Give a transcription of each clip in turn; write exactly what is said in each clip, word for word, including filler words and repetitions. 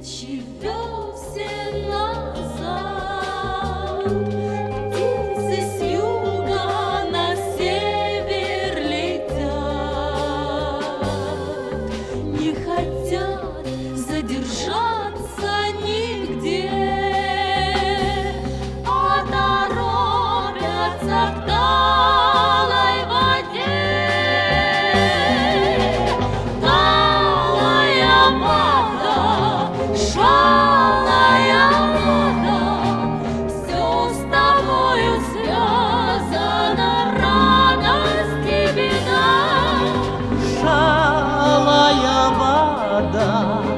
тысячи весен назад птицы с юга на север летят, не хотят задержаться нигде, а торопятся к талой воде. Талая вода, шалая вода, все с тобою связано, радость и беда. Шалая вода,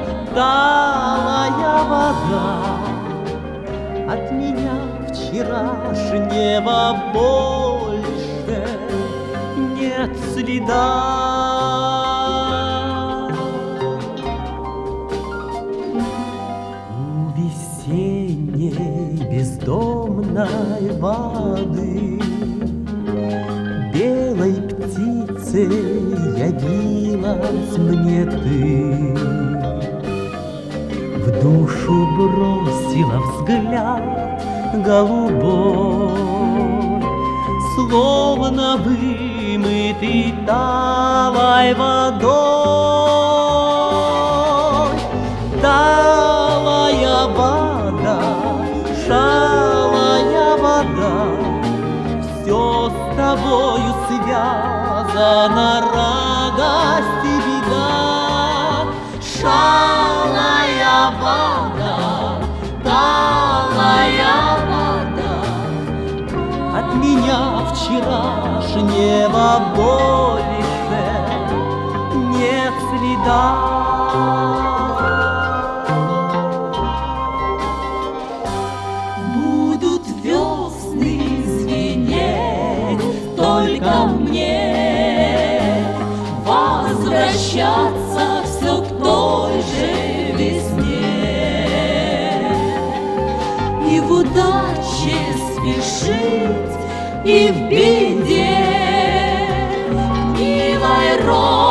талая вода, от меня вчерашнего больше нет следа. У весенней бездомной воды белой птицей явилась мне ты, в душу бросила взгляд голубой, словно вымытый талой водой. Талая вода, шалая вода, все с тобою связано, радость и беда. Шалая вода, талая вода, от меня вчерашнего больше нет следа. Будут весны звенеть только мне, возвращаться все к той же весне, и в удаче спешить, и в беде, милой родине.